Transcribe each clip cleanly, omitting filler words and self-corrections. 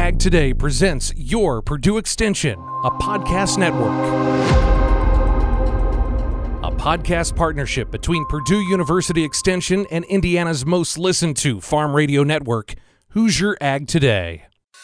Ag Today presents Your Purdue Extension, a podcast network. A podcast partnership between Purdue University Extension and Indiana's most listened to farm radio network, Hoosier Ag Today.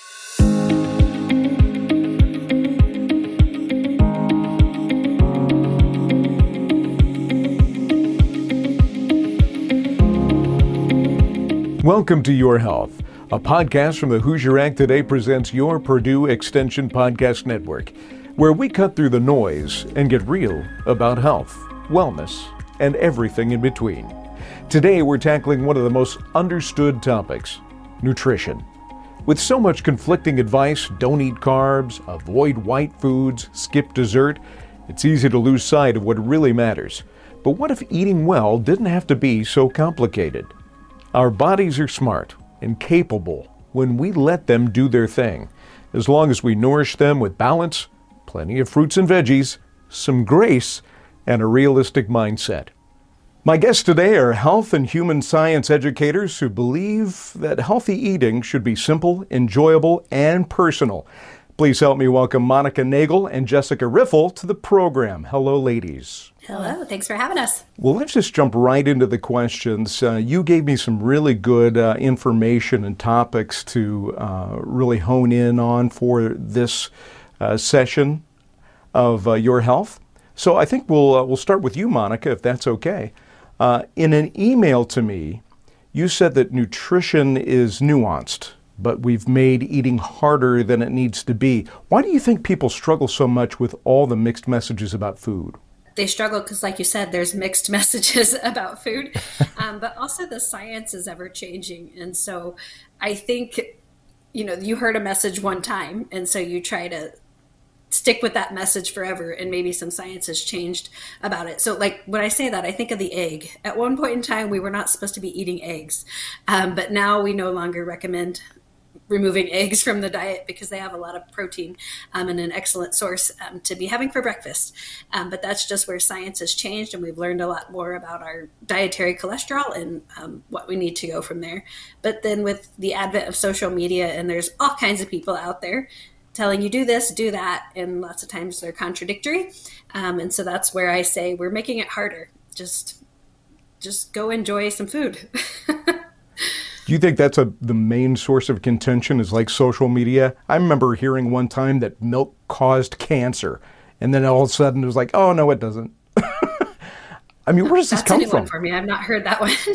Welcome to Your Health, a podcast from the Hoosier Ag Today presents Your Purdue Extension Podcast Network, where we cut through the noise and get real about health, wellness, and everything in between. Today we're tackling one of the most understood topics, nutrition. With so much conflicting advice, don't eat carbs, avoid white foods, skip dessert, it's easy to lose sight of what really matters. But what if eating well didn't have to be so complicated? Our bodies are smart and capable when we let them do their thing, as long as we nourish them with balance, plenty of fruits and veggies, some grace, and a realistic mindset. My guests today are health and human science educators who believe that healthy eating should be simple, enjoyable, and personal. Please help me welcome Monica Nagel and Jessica Riffle to the program. Hello, ladies. Hello, thanks for having us. Well, let's just jump right into the questions. You gave me some really good information and topics to really hone in on for this session of Your Health. So I think we'll start with you, Monica, if that's okay. In an email to me, you said that nutrition is nuanced, but we've made eating harder than it needs to be. Why do you think people struggle so much with all the mixed messages about food? They struggle because, like you said, there's mixed messages about food, but also the science is ever changing. And so I think, you heard a message one time, and so you try to stick with that message forever, and maybe some science has changed about it. So like when I say that, I think of the egg. At one point in time, we were not supposed to be eating eggs, but now we no longer recommend removing eggs from the diet because they have a lot of protein and an excellent source to be having for breakfast. But that's just where science has changed, and we've learned a lot more about our dietary cholesterol and what we need to go from there. But then with the advent of social media, and there's all kinds of people out there telling you do this, do that, and lots of times they're contradictory. And so that's where I say we're making it harder. Just go enjoy some food. Do you think that's the main source of contention is like social media? I remember hearing one time that milk caused cancer, and then all of a sudden it was like, oh, no, it doesn't. I mean, where does this come from? That's a new one from? for me. I've not heard that one.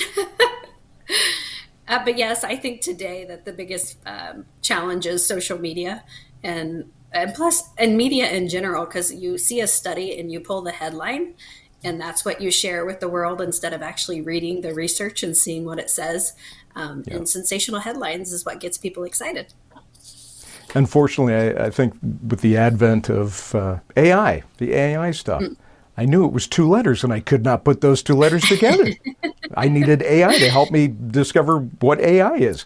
But yes, I think today that the biggest challenge is social media and media in general, because you see a study and you pull the headline, and that's what you share with the world instead of actually reading the research and seeing what it says. And sensational headlines is what gets people excited. Unfortunately, I think with the advent of AI, the AI stuff, I knew it was two letters and I could not put those two letters together. I needed AI to help me discover what AI is.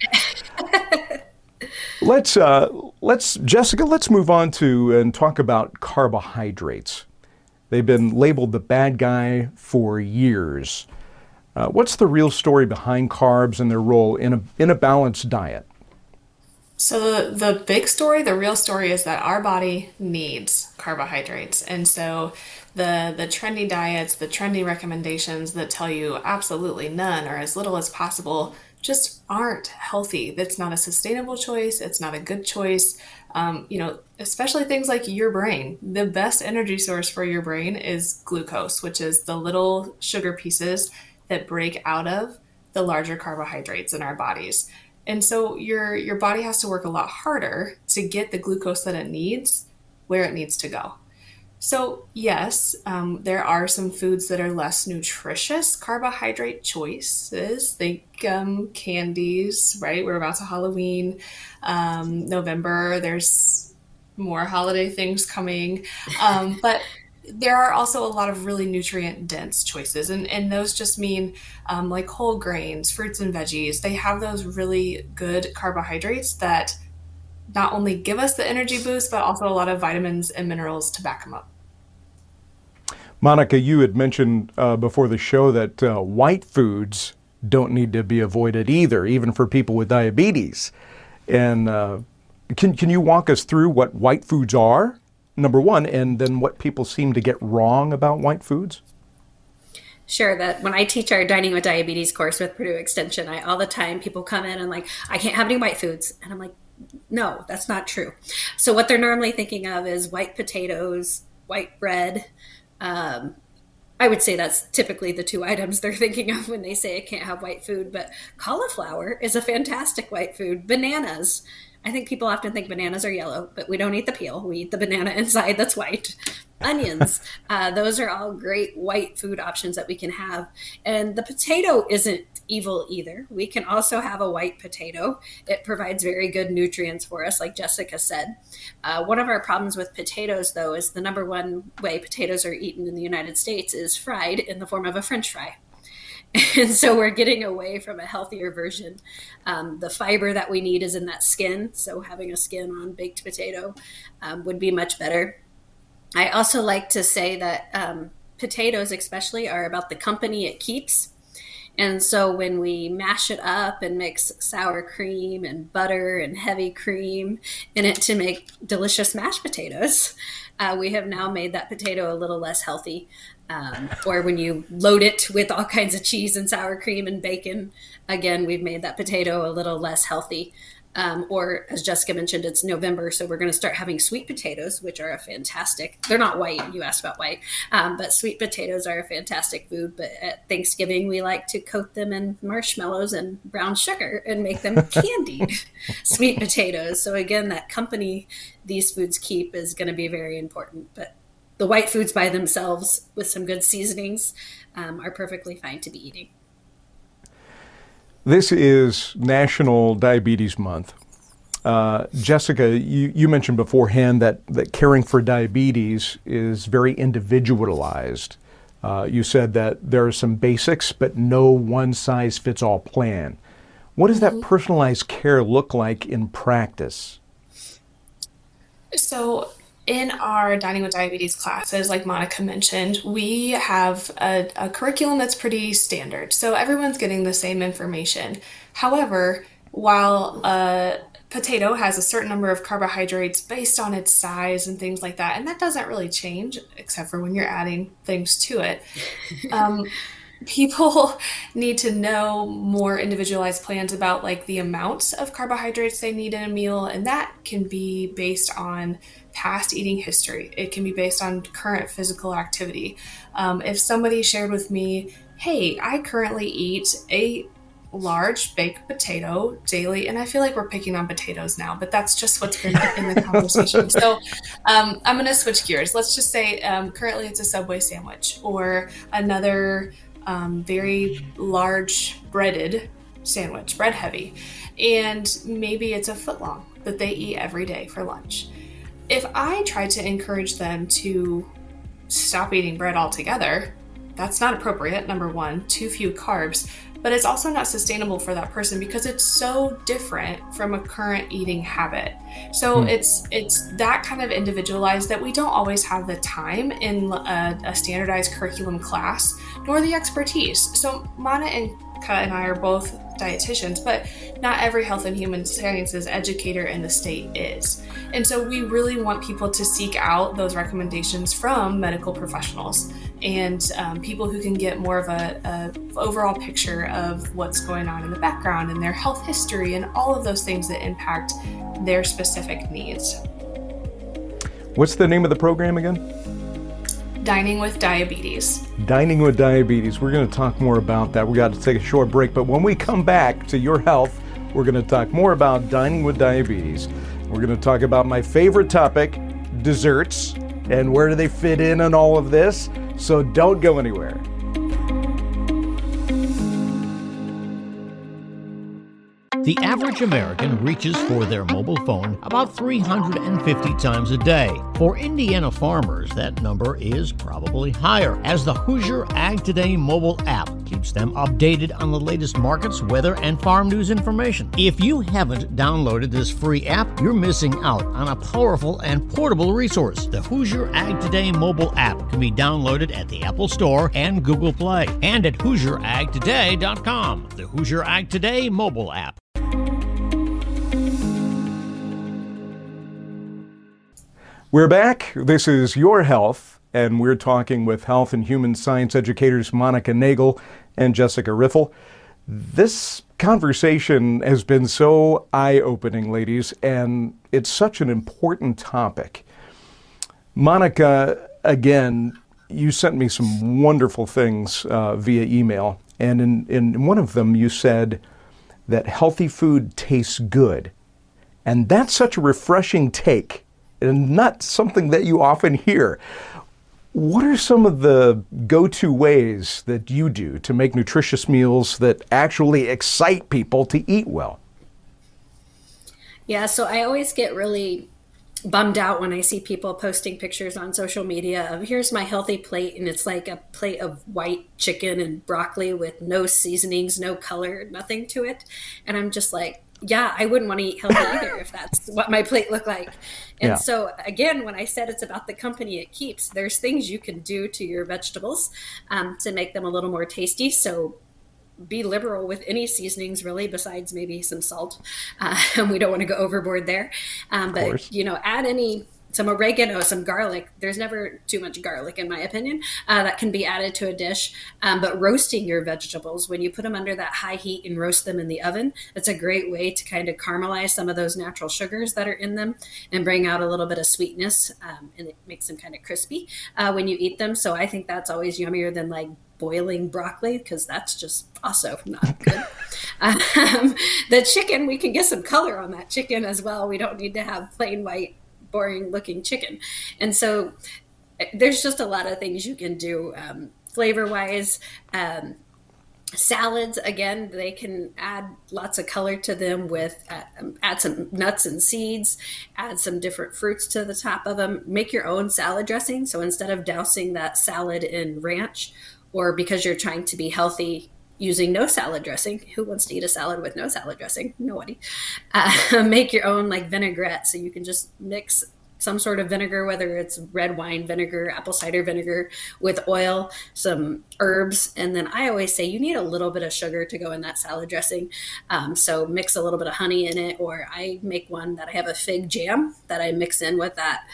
Jessica, let's move on to and talk about carbohydrates. They've been labeled the bad guy for years. What's the real story behind carbs and their role in a balanced diet? So the big story, the real story is that our body needs carbohydrates. And so the trendy diets, the trendy recommendations that tell you absolutely none or as little as possible just aren't healthy. That's not a sustainable choice. It's not a good choice. Especially things like your brain. The best energy source for your brain is glucose, which is the little sugar pieces that break out of the larger carbohydrates in our bodies. And so your body has to work a lot harder to get the glucose that it needs where it needs to go. So yes, there are some foods that are less nutritious carbohydrate choices. Think candies, right? We're about to Halloween, November. There's more holiday things coming. But there are also a lot of really nutrient-dense choices, and those just mean like whole grains, fruits and veggies. They have those really good carbohydrates that not only give us the energy boost, but also a lot of vitamins and minerals to back them up. Monica, you had mentioned before the show that white foods don't need to be avoided either, even for people with diabetes. And Can you walk us through what white foods are, number one, and then what people seem to get wrong about white foods? Sure. That when I teach our Dining with Diabetes course with Purdue Extension, all the time people come in and like, I can't have any white foods. And I'm like, no, that's not true. So what they're normally thinking of is white potatoes, white bread. I would say that's typically the two items they're thinking of when they say I can't have white food. But cauliflower is a fantastic white food. Bananas. I think people often think bananas are yellow, but we don't eat the peel. We eat the banana inside that's white. Onions. Those are all great white food options that we can have. And the potato isn't evil either. We can also have a white potato. It provides very good nutrients for us, like Jessica said. One of our problems with potatoes, though, is the number one way potatoes are eaten in the United States is fried in the form of a French fry. And so we're getting away from a healthier version. The fiber that we need is in that skin. So having a skin on baked potato would be much better. I also like to say that potatoes especially are about the company it keeps. And so when we mash it up and mix sour cream and butter and heavy cream in it to make delicious mashed potatoes, we have now made that potato a little less healthy. Or when you load it with all kinds of cheese and sour cream and bacon, again, we've made that potato a little less healthy. Or as Jessica mentioned, it's November, so we're going to start having sweet potatoes, which are a fantastic, they're not white, you asked about white, but sweet potatoes are a fantastic food. But at Thanksgiving, we like to coat them in marshmallows and brown sugar and make them candied sweet potatoes. So again, that company these foods keep is going to be very important. But the white foods by themselves with some good seasonings are perfectly fine to be eating. This is National Diabetes Month. Jessica, you mentioned beforehand that caring for diabetes is very individualized. You said that there are some basics, but no one-size-fits-all plan. What does that personalized care look like in practice? So in our Dining with Diabetes classes, like Monica mentioned, we have a curriculum that's pretty standard. So everyone's getting the same information. However, while a potato has a certain number of carbohydrates based on its size and things like that, and that doesn't really change except for when you're adding things to it. People need to know more individualized plans about like the amounts of carbohydrates they need in a meal, and that can be based on past eating history. It can be based on current physical activity. If somebody shared with me, hey, I currently eat a large baked potato daily, and I feel like we're picking on potatoes now, but that's just what's been in the conversation. So I'm going to switch gears. Let's just say currently it's a Subway sandwich or another very large breaded sandwich, bread heavy, and maybe it's a foot long that they eat every day for lunch. If I try to encourage them to stop eating bread altogether, that's not appropriate, number one, too few carbs, but it's also not sustainable for that person because it's so different from a current eating habit. So it's that kind of individualized that we don't always have the time in a standardized curriculum class, nor the expertise. So Monica and I are both dietitians, but not every health and human sciences educator in the state is. And so we really want people to seek out those recommendations from medical professionals and people who can get more of a overall picture of what's going on in the background and their health history and all of those things that impact their specific needs. What's the name of the program again? Dining with Diabetes. Dining with Diabetes. We're going to talk more about that. We got to take a short break, but when we come back to your health, we're going to talk more about dining with diabetes. We're going to talk about my favorite topic, desserts, and where do they fit in on all of this. So don't go anywhere. The average American reaches for their mobile phone about 350 times a day. For Indiana farmers, that number is probably higher, as the Hoosier Ag Today mobile app keeps them updated on the latest markets, weather, and farm news information. If you haven't downloaded this free app, you're missing out on a powerful and portable resource. The Hoosier Ag Today mobile app can be downloaded at the Apple Store and Google Play, and at HoosierAgToday.com. The Hoosier Ag Today mobile app. We're back. This is Your Health, and we're talking with health and human science educators Monica Nagel and Jessica Riffle. This conversation has been so eye-opening, ladies, and it's such an important topic. Monica, again, you sent me some wonderful things via email, and in one of them you said that healthy food tastes good. And that's such a refreshing take, and not something that you often hear. What are some of the go-to ways that you do to make nutritious meals that actually excite people to eat well? Yeah, so I always get really bummed out when I see people posting pictures on social media of here's my healthy plate, and it's like a plate of white chicken and broccoli with no seasonings, no color, nothing to it. And I'm just like, yeah, I wouldn't want to eat healthy either if that's what my plate looked like. And so again, when I said it's about the company it keeps, there's things you can do to your vegetables to make them a little more tasty. So be liberal with any seasonings, really, besides maybe some salt. And we don't want to go overboard there. But, add some oregano, some garlic. There's never too much garlic, in my opinion, that can be added to a dish. But roasting your vegetables, when you put them under that high heat and roast them in the oven, that's a great way to kind of caramelize some of those natural sugars that are in them and bring out a little bit of sweetness. And it makes them kind of crispy when you eat them. So I think that's always yummier than like boiling broccoli, because that's just also not good. The chicken, we can get some color on that chicken as well. We don't need to have plain white, boring looking chicken. And so there's just a lot of things you can do flavor wise. Salads, again, they can add lots of color to them with add some nuts and seeds, add some different fruits to the top of them, make your own salad dressing. So instead of dousing that salad in ranch, or because you're trying to be healthy using no salad dressing, who wants to eat a salad with no salad dressing? Nobody. Make your own like vinaigrette. So you can just mix some sort of vinegar, whether it's red wine vinegar, apple cider vinegar with oil, some herbs. And then I always say you need a little bit of sugar to go in that salad dressing. So mix a little bit of honey in it, or I make one that I have a fig jam that I mix in with that.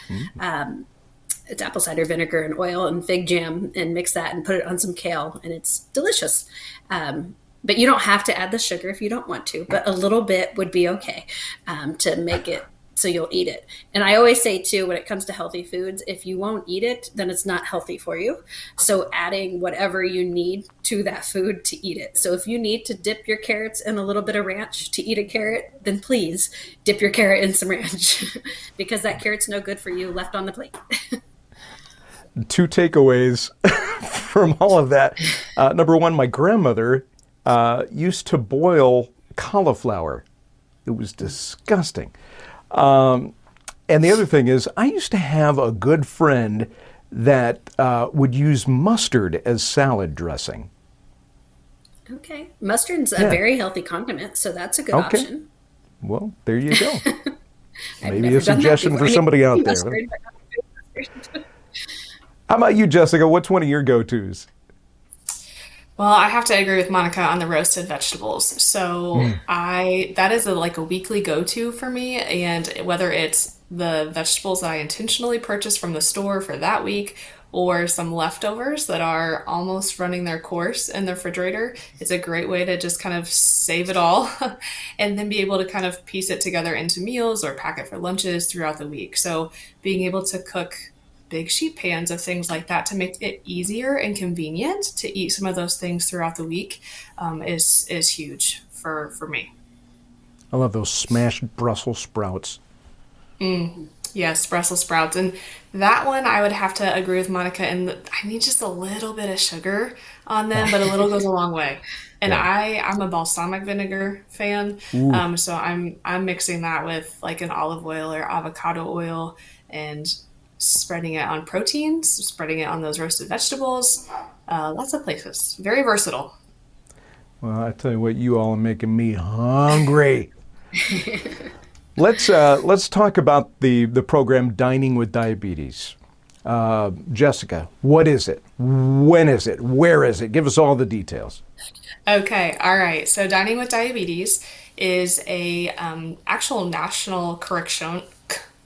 It's apple cider vinegar and oil and fig jam, and mix that and put it on some kale, and it's delicious. But you don't have to add the sugar if you don't want to, but a little bit would be okay to make it so you'll eat it. And I always say too, when it comes to healthy foods, if you won't eat it, then it's not healthy for you. So adding whatever you need to that food to eat it. So if you need to dip your carrots in a little bit of ranch to eat a carrot, then please dip your carrot in some ranch because that carrot's no good for you left on the plate. Two takeaways from all of that. Number one, my grandmother used to boil cauliflower. It was disgusting. And the other thing is, I used to have a good friend that would use mustard as salad dressing. Okay. Mustard's a very healthy condiment, so that's a good option. Well, there you go. Maybe a suggestion for somebody out there. How about you, Jessica? What's one of your go-tos? Well, I have to agree with Monica on the roasted vegetables. So that is a weekly go-to for me. And whether it's the vegetables that I intentionally purchase from the store for that week, or some leftovers that are almost running their course in the refrigerator, it's a great way to just kind of save it all and then be able to kind of piece it together into meals or pack it for lunches throughout the week. So being able to cook big sheet pans of things like that to make it easier and convenient to eat some of those things throughout the week is huge for me. I love those smashed Brussels sprouts. Yes, Brussels sprouts. And that one, I would have to agree with Monica. And I need just a little bit of sugar on them, but a little goes a long way. And I'm a balsamic vinegar fan. So I'm mixing that with like an olive oil or avocado oil and spreading it on proteins, spreading it on those roasted vegetables, lots of places. Very versatile. Well, I tell you what, you all are making me hungry. Let's talk about the program Dining with Diabetes. Jessica, what is it? When is it? Where is it? Give us all the details. Okay, all right. So Dining with Diabetes is a actual national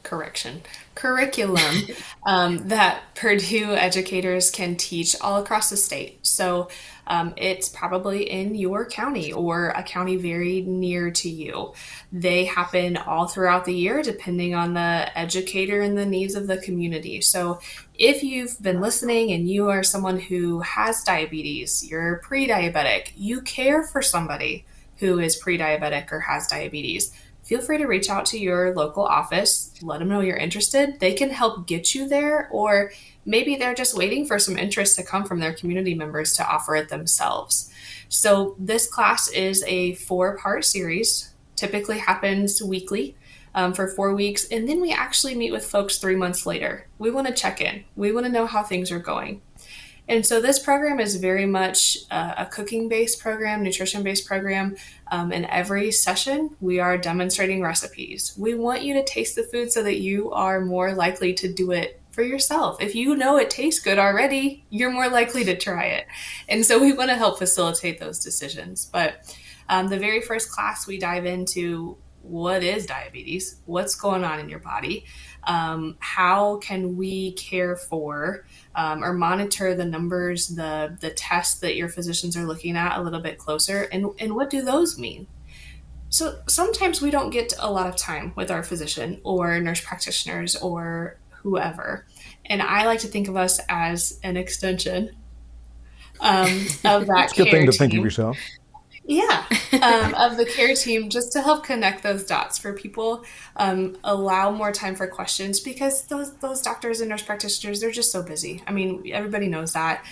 curriculum that Purdue educators can teach all across the state. So it's probably in your county or a county very near to you. They happen all throughout the year, depending on the educator and the needs of the community. So if you've been listening and you are someone who has diabetes, you're pre-diabetic, you care for somebody who is pre-diabetic or has diabetes, feel free to reach out to your local office, let them know you're interested. They can help get you there, or maybe they're just waiting for some interest to come from their community members to offer it themselves. So this class is a 4-part series, typically happens weekly for 4 weeks. And then we actually meet with folks 3 months later. We want to check in. We want to know how things are going. And so this program is very much a cooking-based program, nutrition-based program. In every session, we are demonstrating recipes. We want you to taste the food so that you are more likely to do it for yourself. If you know it tastes good already, you're more likely to try it. And so we want to help facilitate those decisions. But the very first class, we dive into what is diabetes, what's going on in your body, how can we care for or monitor the numbers, the tests that your physicians are looking at a little bit closer, and what do those mean? So sometimes we don't get a lot of time with our physician or nurse practitioners or whoever, and I like to think of us as an extension of that It's a good thing to think of yourself. Yeah, of the care team, just to help connect those dots for people, allow more time for questions, because those doctors and nurse practitioners, they're just so busy. I mean, everybody knows that.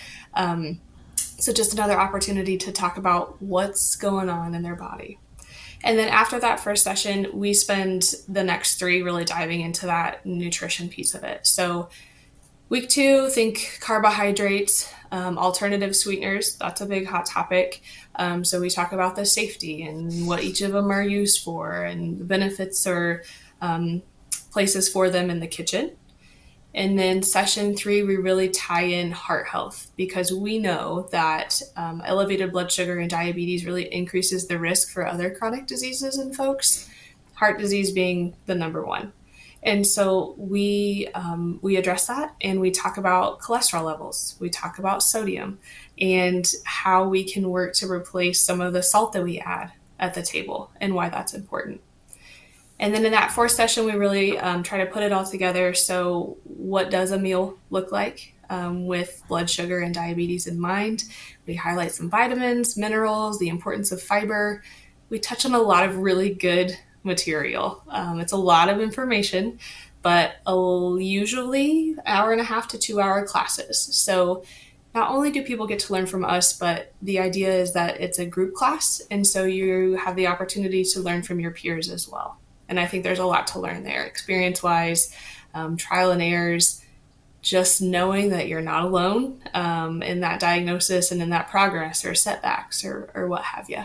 So just another opportunity to talk about what's going on in their body. And then after that first session, we spend the next 3 really diving into that nutrition piece of it. So week 2, think carbohydrates, alternative sweeteners. That's a big hot topic. So we talk about the safety and what each of them are used for and the benefits or places for them in the kitchen. And then session 3, we really tie in heart health, because we know that elevated blood sugar and diabetes really increases the risk for other chronic diseases in folks, heart disease being the number one. And so we address that, and we talk about cholesterol levels. We talk about sodium and how we can work to replace some of the salt that we add at the table and why that's important. And then in that 4th session, we really try to put it all together. So what does a meal look like with blood sugar and diabetes in mind? We highlight some vitamins, minerals, the importance of fiber. We touch on a lot of really good material. It's a lot of information, but usually 1.5 to 2 hour classes. So not only do people get to learn from us, but the idea is that it's a group class. And so you have the opportunity to learn from your peers as well. And I think there's a lot to learn there, experience-wise, trial and errors, just knowing that you're not alone in that diagnosis and in that progress or setbacks or what have you.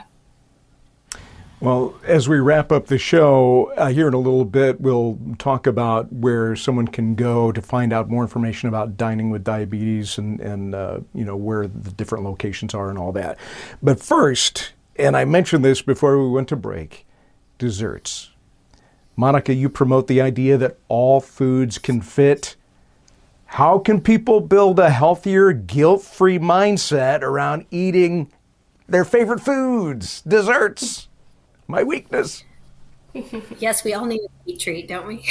Well, as we wrap up the show, here in a little bit, we'll talk about where someone can go to find out more information about dining with diabetes and where the different locations are and all that. But first, and I mentioned this before we went to break, desserts. Monica, you promote the idea that all foods can fit. How can people build a healthier, guilt-free mindset around eating their favorite foods, desserts? My weakness. Yes, we all need a sweet treat, don't we?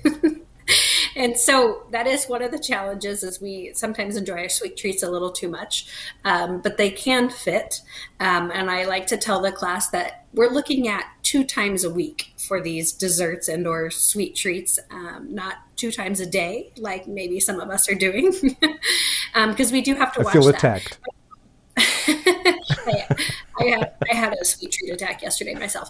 And so that is one of the challenges, is we sometimes enjoy our sweet treats a little too much, but they can fit. And I like to tell the class that we're looking at 2 times a week for these desserts and or sweet treats, not 2 times a day, like maybe some of us are doing, because we do have to watch that. I feel attacked. I had a sweet treat attack yesterday myself.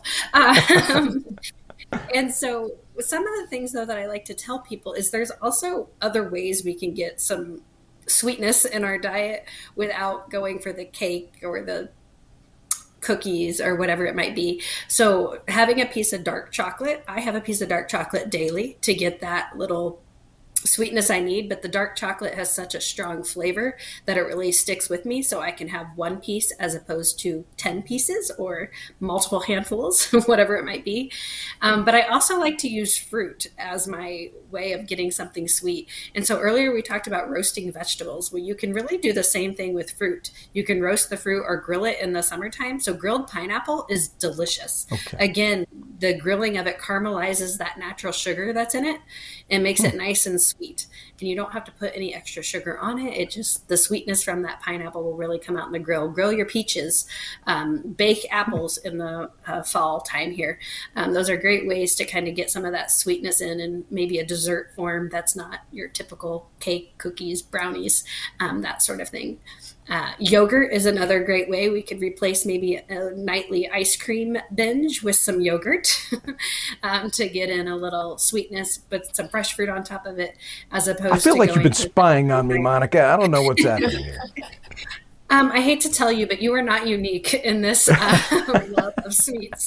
And so some of the things, though, that I like to tell people is there's also other ways we can get some sweetness in our diet without going for the cake or the cookies or whatever it might be. So having a piece of dark chocolate, I have a piece of dark chocolate daily to get that little sweetness I need, but the dark chocolate has such a strong flavor that it really sticks with me. So I can have one piece as opposed to 10 pieces or multiple handfuls, whatever it might be. But I also like to use fruit as my way of getting something sweet. And so earlier we talked about roasting vegetables. Well, you can really do the same thing with fruit. You can roast the fruit or grill it in the summertime. So grilled pineapple is delicious. Okay. Again, the grilling of it caramelizes that natural sugar that's in it and makes it nice and sweet. And you don't have to put any extra sugar on it. It just, the sweetness from that pineapple will really come out in the grill. Grill your peaches, bake apples in the fall time here. Those are great ways to kind of get some of that sweetness in, and maybe a dessert form that's not your typical cake, cookies, brownies, that sort of thing. Yogurt is another great way. We could replace maybe a nightly ice cream binge with some yogurt to get in a little sweetness, but some fresh fruit on top of it, as opposed to I feel like you've been spying on me, Monica. I don't know what's happening here. I hate to tell you, but you are not unique in this love of sweets.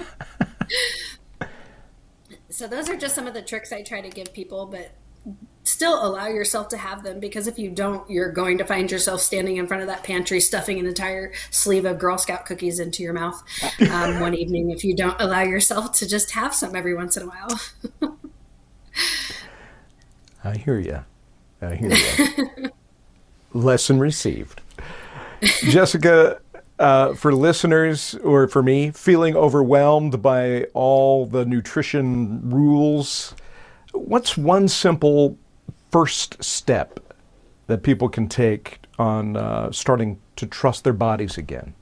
So those are just some of the tricks I try to give people, but still allow yourself to have them, because if you don't, you're going to find yourself standing in front of that pantry stuffing an entire sleeve of Girl Scout cookies into your mouth one evening if you don't allow yourself to just have some every once in a while. I hear you. Lesson received. Jessica, for listeners or for me, feeling overwhelmed by all the nutrition rules, what's one simple first step that people can take on starting to trust their bodies again?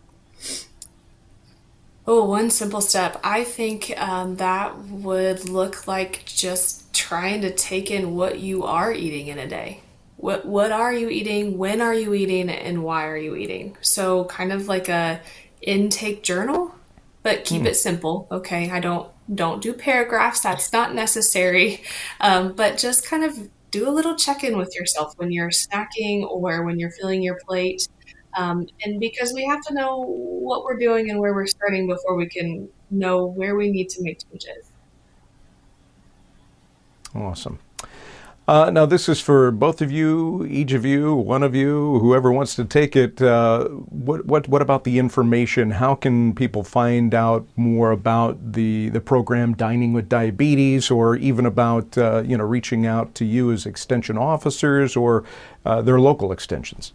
Oh, one simple step. I think that would look like just trying to take in what you are eating in a day. What are you eating? When are you eating? And why are you eating? So kind of like a intake journal, but keep it simple. Okay, I don't do paragraphs. That's not necessary. But just kind of do a little check-in with yourself when you're snacking or when you're filling your plate. And because we have to know what we're doing and where we're starting before we can know where we need to make changes. Awesome. Now, this is for both of you, each of you, one of you, whoever wants to take it. What about the information? How can people find out more about the program Dining with Diabetes, or even about reaching out to you as extension officers or their local extensions?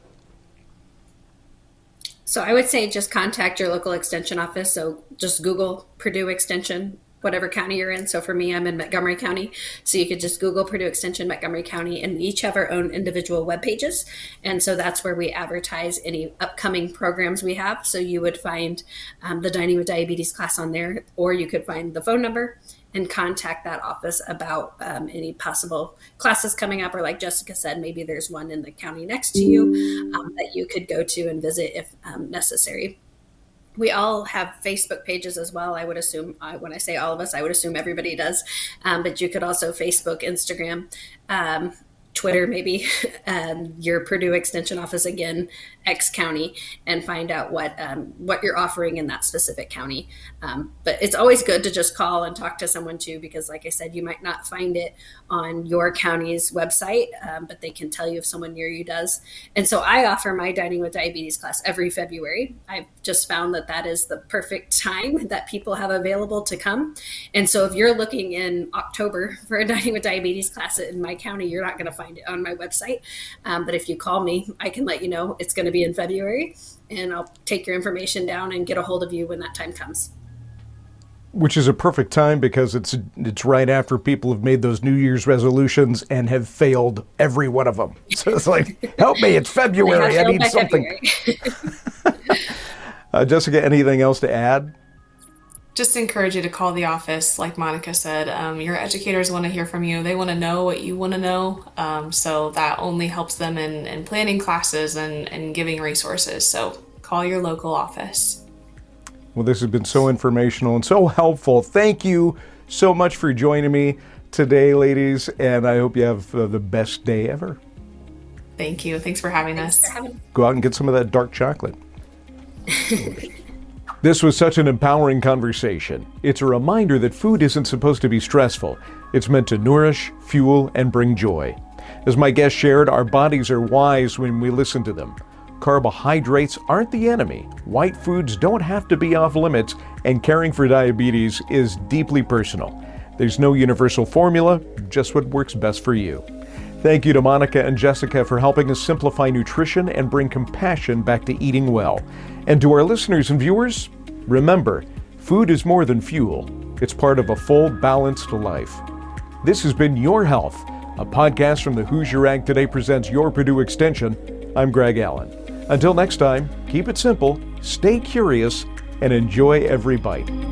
So I would say just contact your local extension office. So just Google Purdue Extension, whatever county you're in. So for me, I'm in Montgomery County. So you could just Google Purdue Extension, Montgomery County, and we each have our own individual web pages. And so that's where we advertise any upcoming programs we have. So you would find the Dining with Diabetes class on there, or you could find the phone number and contact that office about any possible classes coming up, or like Jessica said, maybe there's one in the county next to you that you could go to and visit if necessary. We all have Facebook pages as well. I would assume, when I say all of us, I would assume everybody does. But you could also Facebook, Instagram, Twitter, maybe your Purdue Extension office, again, X county, and find out what you're offering in that specific county. But it's always good to just call and talk to someone too, because like I said, you might not find it on your county's website, but they can tell you if someone near you does. And so I offer my Dining with Diabetes class every February. I've just found that is the perfect time that people have available to come. And so if you're looking in October for a Dining with Diabetes class in my county, you're not going to find it on my website. But if you call me, I can let you know it's going to be in February, and I'll take your information down and get a hold of you when that time comes. Which is a perfect time, because it's right after people have made those New Year's resolutions and have failed every one of them. So it's like, help me, it's February. I need something. Jessica, anything else to add? Just encourage you to call the office. Like Monica said, your educators want to hear from you. They want to know what you want to know. So that only helps them in planning classes and giving resources. So call your local office. Well, this has been so informational and so helpful. Thank you so much for joining me today, ladies, and I hope you have the best day ever. Thank you. Thanks for having us. Go out and get some of that dark chocolate. This was such an empowering conversation. It's a reminder that food isn't supposed to be stressful. It's meant to nourish, fuel, and bring joy. As my guest shared, our bodies are wise when we listen to them. Carbohydrates aren't the enemy. White foods don't have to be off limits, and caring for diabetes is deeply personal. There's no universal formula, just what works best for you. Thank you to Monica and Jessica for helping us simplify nutrition and bring compassion back to eating well. And to our listeners and viewers, remember, food is more than fuel. It's part of a full, balanced life. This has been Your Health, a podcast from the Hoosier Ag Today presents Your Purdue Extension. I'm Greg Allen. Until next time, keep it simple, stay curious, and enjoy every bite.